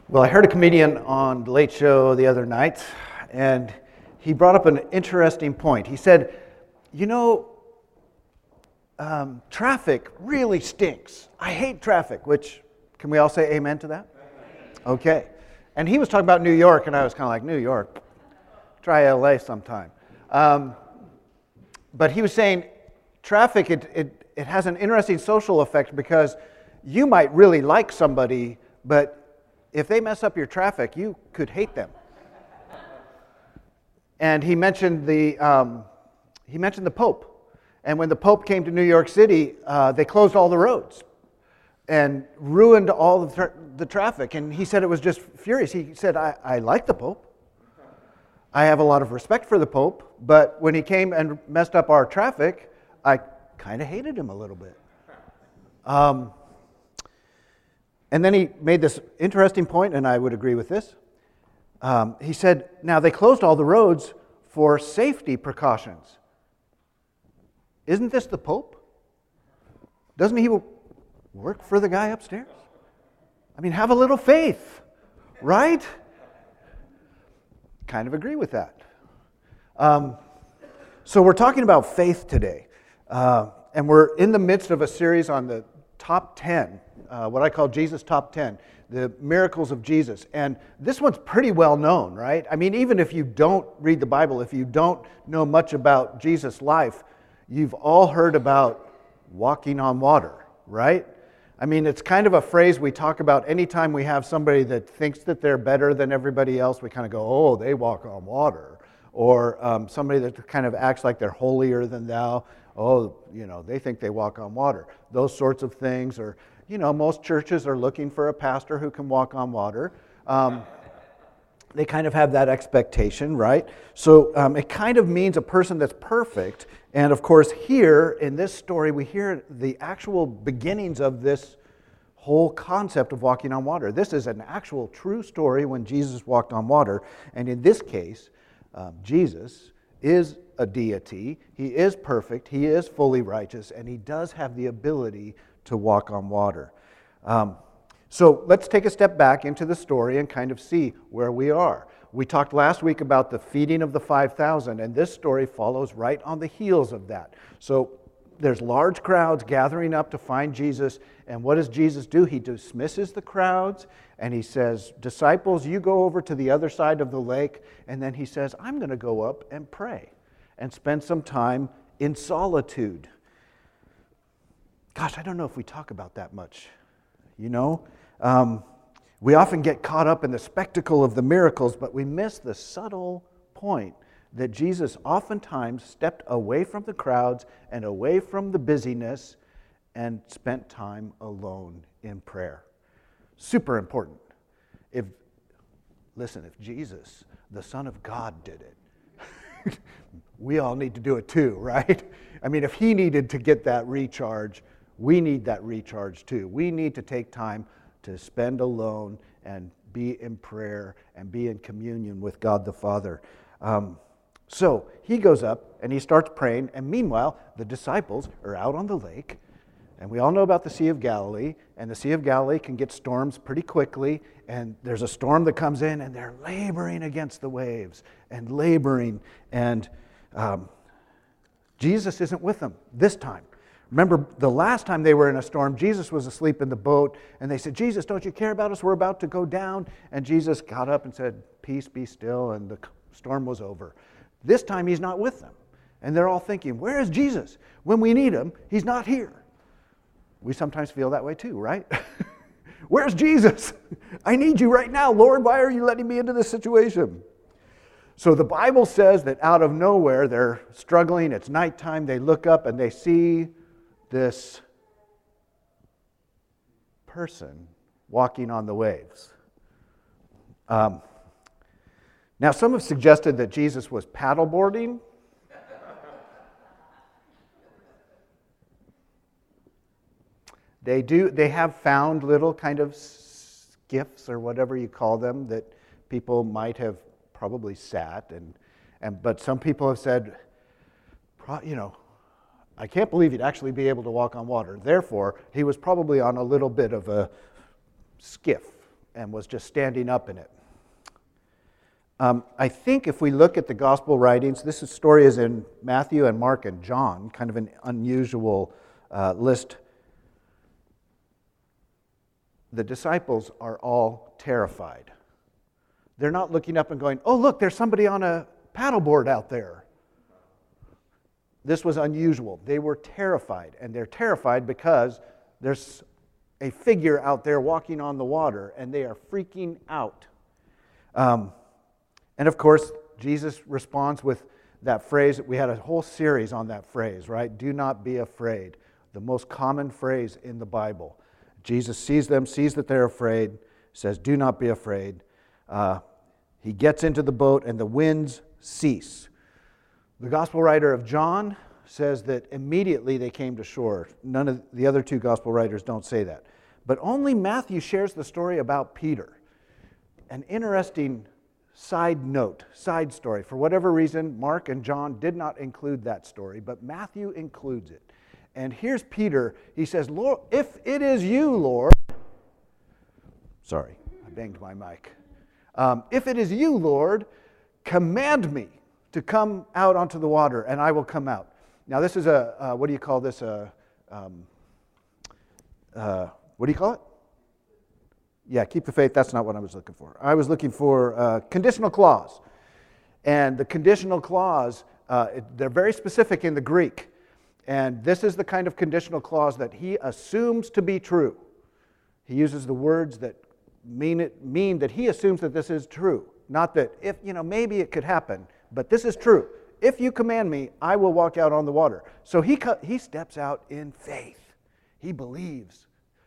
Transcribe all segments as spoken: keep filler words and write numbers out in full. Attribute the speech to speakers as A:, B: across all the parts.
A: Well, I heard a comedian on The Late Show the other night, and he brought up an interesting point. He said, you know, um, traffic really stinks. I hate traffic, which, can we all say amen to that? Okay. And he was talking about New York, and I was kind of like, New York? Try L A sometime. Um, but he was saying, traffic, it, it, it has an interesting social effect because you might really like somebody, but if they mess up your traffic, you could hate them. And he mentioned the um, he mentioned the Pope. And when the Pope came to New York City, uh, they closed all the roads and ruined all the, tra- the traffic. And he said it was just furious. He said, I, I like the Pope. I have a lot of respect for the Pope. But when he came and messed up our traffic, I kind of hated him a little bit. Um, And then he made this interesting point, and I would agree with this. Um, he said, now they closed all the roads for safety precautions. Isn't this the Pope? Doesn't he work for the guy upstairs? I mean, have a little faith, right? Kind of agree with that. Um, so we're talking about faith today, uh, and we're in the midst of a series on the top ten. Uh, what I call Jesus Top ten, the miracles of Jesus. And this one's pretty well known, right? I mean, even if you don't read the Bible, if you don't know much about Jesus' life, you've all heard about walking on water, right? I mean, it's kind of a phrase we talk about anytime we have somebody that thinks that they're better than everybody else. We kind of go, oh, they walk on water. Or um, somebody that kind of acts like they're holier than thou. Oh, you know, they think they walk on water. Those sorts of things. Or you know, most churches are looking for a pastor who can walk on water. Um, they kind of have that expectation, right? So um, it kind of means a person that's perfect. And of course, here in this story, we hear the actual beginnings of this whole concept of walking on water. This is an actual true story when Jesus walked on water. And in this case, um, Jesus is a deity. He is perfect. He is fully righteous. And he does have the ability to walk on water. Um, so let's take a step back into the story and kind of see where we are. We talked last week about the feeding of the five thousand, and this story follows right on the heels of that. So there's large crowds gathering up to find Jesus, and what does Jesus do? He dismisses the crowds, and he says, disciples, you go over to the other side of the lake, and then he says, I'm going to go up and pray and spend some time in solitude. Gosh, I don't know if we talk about that much, you know? Um, we often get caught up in the spectacle of the miracles, but we miss the subtle point that Jesus oftentimes stepped away from the crowds and away from the busyness and spent time alone in prayer. Super important. If, listen, if Jesus, the Son of God, did it, we all need to do it too, right? I mean, if he needed to get that recharge, we need that recharge too. We need to take time to spend alone and be in prayer and be in communion with God the Father. Um, so he goes up and he starts praying, and meanwhile, the disciples are out on the lake, and we all know about the Sea of Galilee, and the Sea of Galilee can get storms pretty quickly, and there's a storm that comes in, and they're laboring against the waves, and laboring, and um, Jesus isn't with them this time. Remember, the last time they were in a storm, Jesus was asleep in the boat, and they said, Jesus, don't you care about us? We're about to go down. And Jesus got up and said, peace, be still, and the storm was over. This time, he's not with them. And they're all thinking, where is Jesus? When we need him, he's not here. We sometimes feel that way too, right? Where's Jesus? I need you right now, Lord. Why are you letting me into this situation? So the Bible says that out of nowhere, they're struggling. It's nighttime. They look up and they see this person walking on the waves. Um, now, some have suggested that Jesus was paddleboarding. They do. They have found little kind of skiffs or whatever you call them that people might have probably sat, and and but some people have said, you know, I can't believe he'd actually be able to walk on water. Therefore, he was probably on a little bit of a skiff, and was just standing up in it. Um, I think if we look at the gospel writings, this story is in Matthew and Mark and John, kind of an unusual uh, list. The disciples are all terrified. They're not looking up and going, oh, look, there's somebody on a paddleboard out there. This was unusual. They were terrified, and they're terrified because there's a figure out there walking on the water, and they are freaking out. Um, and of course, Jesus responds with that phrase. We had a whole series on that phrase, right? Do not be afraid. The most common phrase in the Bible. Jesus sees them, sees that they're afraid, says, do not be afraid. Uh, he gets into the boat, and the winds cease. The gospel writer of John says that immediately they came to shore. None of the other two gospel writers don't say that. But only Matthew shares the story about Peter. An interesting side note, side story. For whatever reason, Mark and John did not include that story, but Matthew includes it. And here's Peter. He says, Lord, if it is you, Lord. Sorry, I banged my mic. Um, if it is you, Lord, command me to come out onto the water, and I will come out. Now, this is a, uh, what do you call this? A, um, uh, what do you call it? Yeah, keep the faith. That's not what I was looking for. I was looking for a conditional clause. And the conditional clause, uh, it, they're very specific in the Greek. And this is the kind of conditional clause that he assumes to be true. He uses the words that mean it mean that he assumes that this is true. Not that if, you know, maybe it could happen, but this is true. If you command me, I will walk out on the water. So he he steps out in faith. He believes.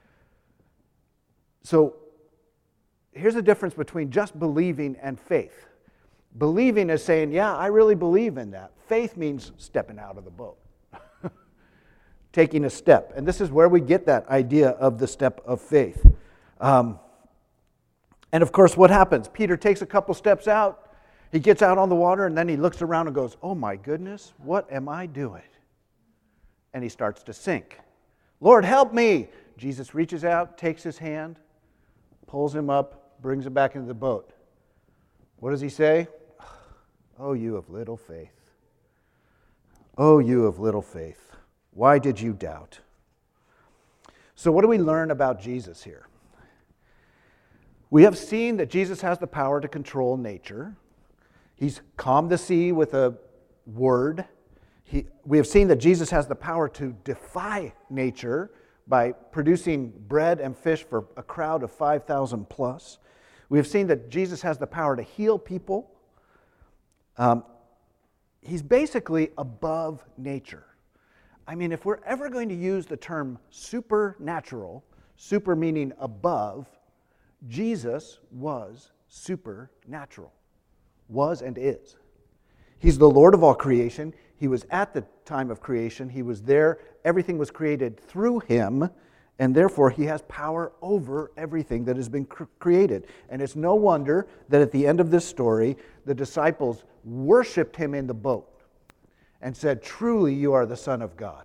A: So here's the difference between just believing and faith. Believing is saying, yeah, I really believe in that. Faith means stepping out of the boat. Taking a step. And this is where we get that idea of the step of faith. Um, and of course, what happens? Peter takes a couple steps out. He gets out on the water, and then he looks around and goes, oh my goodness, what am I doing? And he starts to sink. Lord, help me! Jesus reaches out, takes his hand, pulls him up, brings him back into the boat. What does he say? Oh, you of little faith. Oh, you of little faith. Why did you doubt? So what do we learn about Jesus here? We have seen that Jesus has the power to control nature. He's calmed the sea with a word. He, we have seen that Jesus has the power to defy nature by producing bread and fish for a crowd of five thousand plus. We have seen that Jesus has the power to heal people. Um, he's basically above nature. I mean, if we're ever going to use the term supernatural, super meaning above, Jesus was supernatural. Was and is. He's the Lord of all creation. He was at the time of creation. He was there. Everything was created through him, and therefore he has power over everything that has been cr- created. And it's no wonder that at the end of this story, the disciples worshiped him in the boat and said, truly you are the Son of God.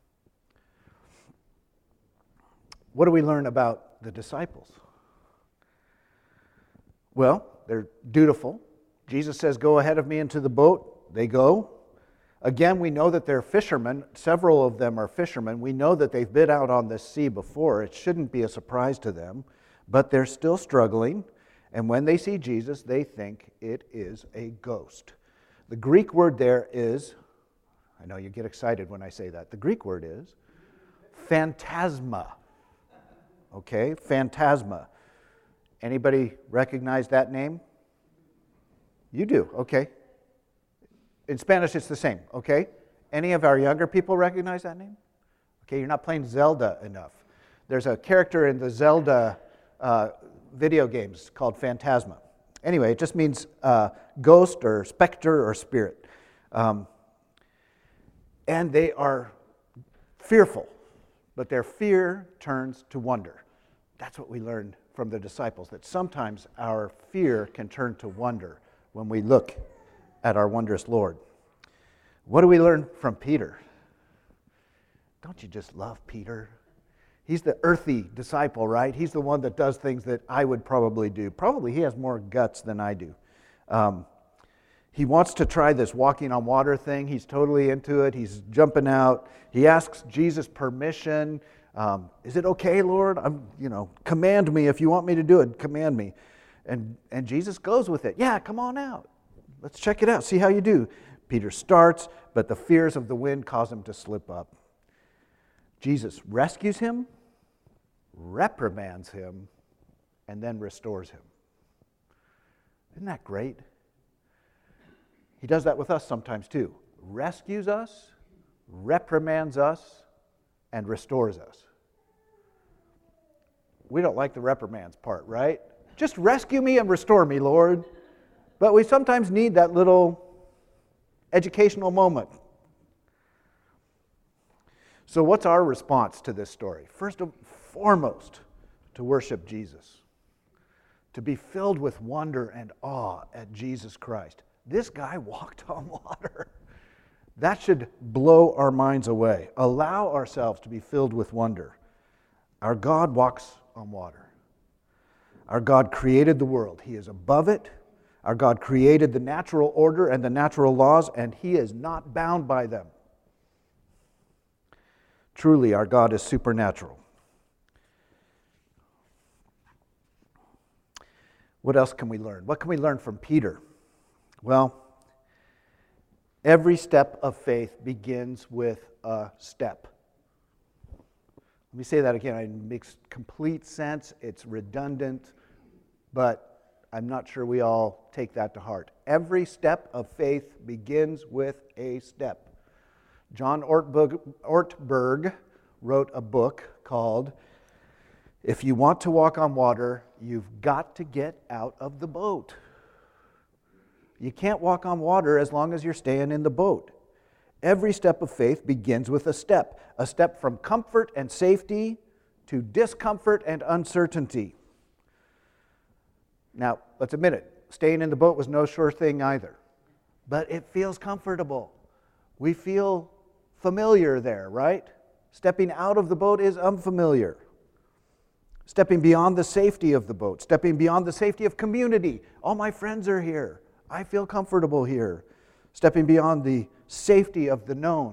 A: What do we learn about the disciples? Well, they're dutiful. Jesus says, go ahead of me into the boat. They go. Again, we know that they're fishermen. Several of them are fishermen. We know that they've been out on this sea before. It shouldn't be a surprise to them. But they're still struggling. And when they see Jesus, they think it is a ghost. The Greek word there is, I know you get excited when I say that. The Greek word is phantasma. Okay, phantasma. Anybody recognize that name? You do, okay. In Spanish, it's the same, okay? Any of our younger people recognize that name? Okay, you're not playing Zelda enough. There's a character in the Zelda uh, video games called Phantasma. Anyway, it just means uh, ghost or specter or spirit. Um, and they are fearful, but their fear turns to wonder. That's what we learned from the disciples, that sometimes our fear can turn to wonder when we look at our wondrous Lord. What do we learn from Peter? Don't you just love Peter? He's the earthy disciple, right? He's the one that does things that I would probably do. Probably he has more guts than I do. Um, he wants to try this walking on water thing. He's totally into it. He's jumping out. He asks Jesus permission. Um, Is it okay, Lord? I'm, you know, command me if you want me to do it. Command me. And, and Jesus goes with it. Yeah, come on out. Let's check it out. See how you do. Peter starts, but the fears of the wind cause him to slip up. Jesus rescues him, reprimands him, and then restores him. Isn't that great? He does that with us sometimes too. Rescues us, reprimands us, and restores us. We don't like the reprimands part, right? Just rescue me and restore me, Lord. But we sometimes need that little educational moment. So what's our response to this story? First and foremost, to worship Jesus. To be filled with wonder and awe at Jesus Christ. This guy walked on water. That should blow our minds away. Allow ourselves to be filled with wonder. Our God walks on water. Our God created the world. He is above it. Our God created the natural order and the natural laws, and He is not bound by them. Truly, our God is supernatural. What else can we learn? What can we learn from Peter? Well, every step of faith begins with a step. Let me say that again. It makes complete sense. It's redundant, but I'm not sure we all take that to heart. Every step of faith begins with a step. John Ortberg, Ortberg wrote a book called If You Want to Walk on Water, You've Got to Get Out of the Boat. You can't walk on water as long as you're staying in the boat. Every step of faith begins with a step. A step from comfort and safety to discomfort and uncertainty. Now, let's admit it, staying in the boat was no sure thing either. But it feels comfortable. We feel familiar there, right? Stepping out of the boat is unfamiliar. Stepping beyond the safety of the boat, stepping beyond the safety of community. All my friends are here. I feel comfortable here. Stepping beyond the safety of the known.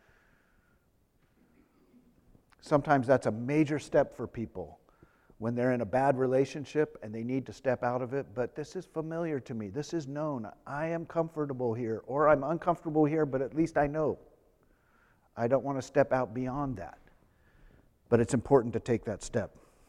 A: Sometimes that's a major step for people when they're in a bad relationship and they need to step out of it. But this is familiar to me. This is known. I am comfortable here, or I'm uncomfortable here, but at least I know. I don't want to step out beyond that. But it's important to take that step.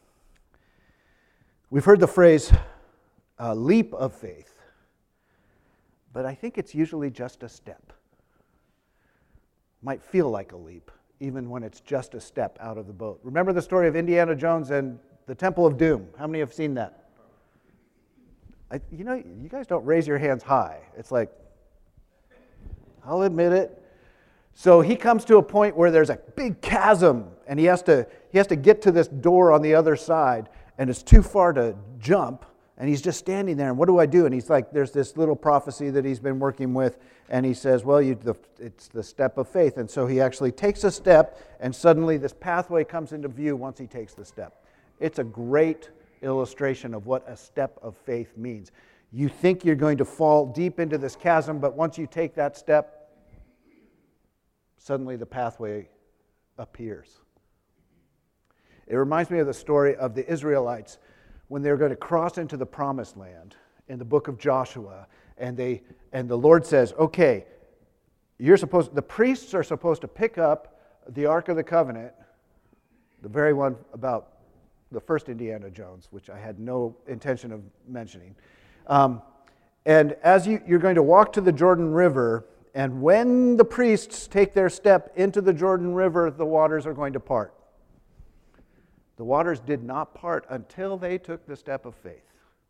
A: We've heard the phrase, uh, leap of faith. But I think it's usually just a step. Might feel like a leap, even when it's just a step out of the boat. Remember the story of Indiana Jones and the Temple of Doom? How many have seen that? I, you know, you guys don't raise your hands high. It's like, I'll admit it. So he comes to a point where there's a big chasm, and he has to he has to get to this door on the other side, and it's too far to jump. And he's just standing there, and what do I do? And he's like, there's this little prophecy that he's been working with, and he says, well, you, the, it's the step of faith. And so he actually takes a step, and suddenly this pathway comes into view once he takes the step. It's a great illustration of what a step of faith means. You think you're going to fall deep into this chasm, but once you take that step, suddenly the pathway appears. It reminds me of the story of the Israelites when they were going to cross into the promised land in the book of Joshua, and they and the Lord says, okay, you're supposed the priests are supposed to pick up the Ark of the Covenant, the very one about the first Indiana Jones, which I had no intention of mentioning. Um, and as you, you're going to walk to the Jordan River, and when the priests take their step into the Jordan River, the waters are going to part. The waters did not part until they took the step of faith.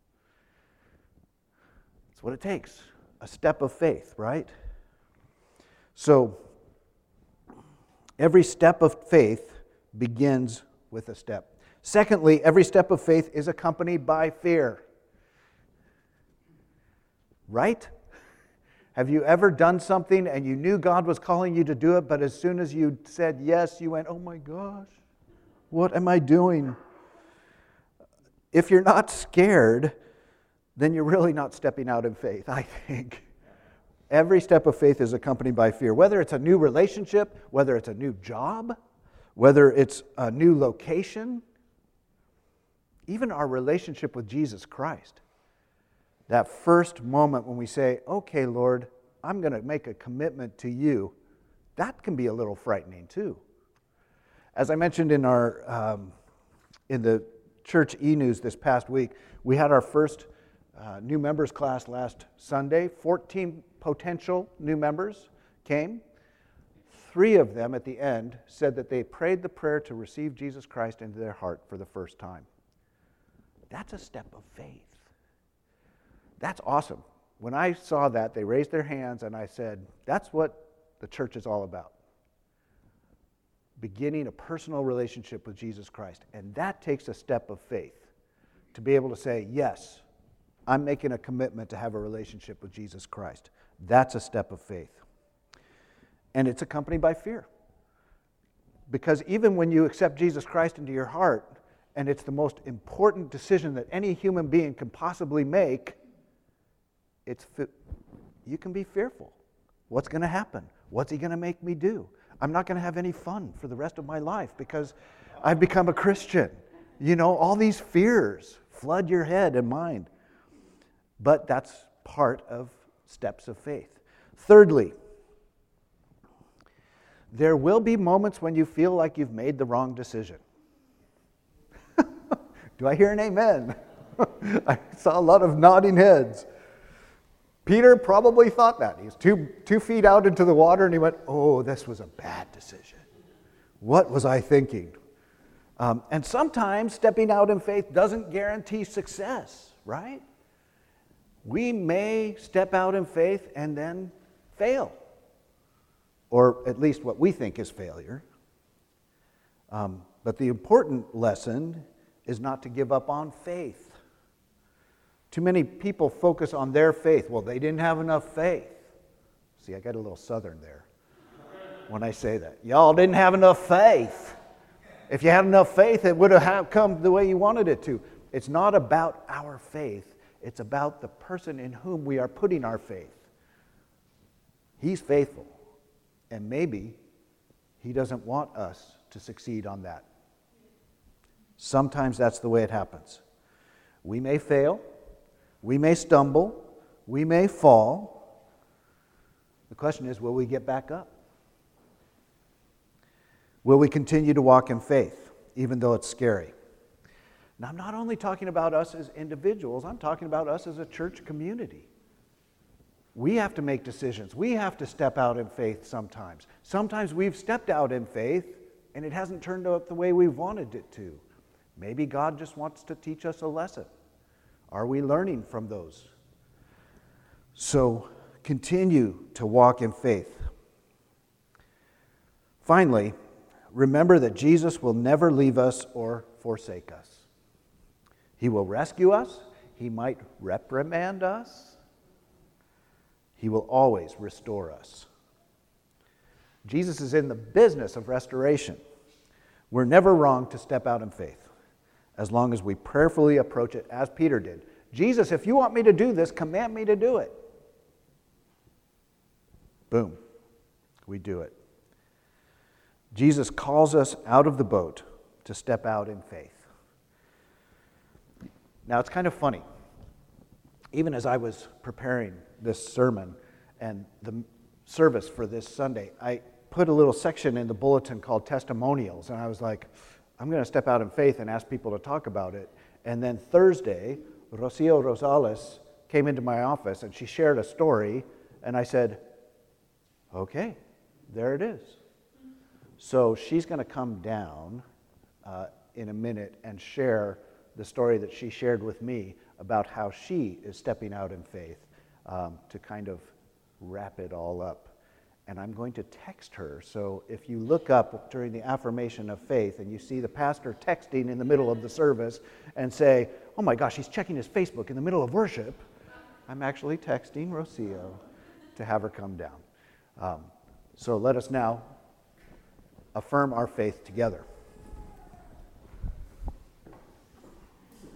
A: That's what it takes, a step of faith, right? So, every step of faith begins with a step. Secondly, every step of faith is accompanied by fear. Right? Have you ever done something and you knew God was calling you to do it, but as soon as you said yes, you went, oh my gosh, What am I doing? If you're not scared, then you're really not stepping out in faith, I think. Every step of faith is accompanied by fear, whether it's a new relationship, whether it's a new job, whether it's a new location, even our relationship with Jesus Christ. That first moment when we say, okay, Lord, I'm going to make a commitment to you, that can be a little frightening too. As I mentioned in our um, in the church e-news this past week, we had our first uh, new members class last Sunday. fourteen potential new members came. Three of them at the end said that they prayed the prayer to receive Jesus Christ into their heart for the first time. That's a step of faith. That's awesome. When I saw that, they raised their hands and I said, that's what the church is all about. Beginning a personal relationship with Jesus Christ. And that takes a step of faith to be able to say, yes, I'm making a commitment to have a relationship with Jesus Christ. That's a step of faith. And it's accompanied by fear. Because even when you accept Jesus Christ into your heart, and it's the most important decision that any human being can possibly make, it's you can be fearful. What's going to happen? What's he going to make me do? I'm not going to have any fun for the rest of my life because I've become a Christian. You know, all these fears flood your head and mind. But that's part of steps of faith. Thirdly, there will be moments when you feel like you've made the wrong decision. Do I hear an amen? I saw a lot of nodding heads. Peter probably thought that. He was two, two feet out into the water and he went, oh, this was a bad decision. What was I thinking? Um, and sometimes stepping out in faith doesn't guarantee success, right? We may step out in faith and then fail, or at least what we think is failure. Um, but the important lesson is not to give up on faith. Too many people focus on their faith. Well, they didn't have enough faith. See, I got a little southern there when I say that. Y'all didn't have enough faith. If you had enough faith, it would have come the way you wanted it to. It's not about our faith. It's about the person in whom we are putting our faith. He's faithful. And maybe he doesn't want us to succeed on that. Sometimes that's the way it happens. We may fail. We may stumble. We may fall. The question is, will we get back up? Will we continue to walk in faith, even though it's scary? Now, I'm not only talking about us as individuals, I'm talking about us as a church community. We have to make decisions. We have to step out in faith sometimes. Sometimes we've stepped out in faith and it hasn't turned out the way we wanted it to. Maybe God just wants to teach us a lesson. Are we learning from those? So continue to walk in faith. Finally, remember that Jesus will never leave us or forsake us. He will rescue us. He might reprimand us. He will always restore us. Jesus is in the business of restoration. We're never wrong to step out in faith, as long as we prayerfully approach it as Peter did. Jesus, if you want me to do this, command me to do it. Boom. We do it. Jesus calls us out of the boat to step out in faith. Now, it's kind of funny. Even as I was preparing this sermon and the service for this Sunday, I put a little section in the bulletin called testimonials, and I was like, I'm going to step out in faith and ask people to talk about it. And then Thursday, Rocio Rosales came into my office and she shared a story, and I said, okay, there it is. So she's going to come down uh, in a minute and share the story that she shared with me about how she is stepping out in faith um, to kind of wrap it all up. And I'm going to text her. So if you look up during the affirmation of faith and you see the pastor texting in the middle of the service and say, oh my gosh, he's checking his Facebook in the middle of worship, I'm actually texting Rocio to have her come down. Um, so let us now affirm our faith together.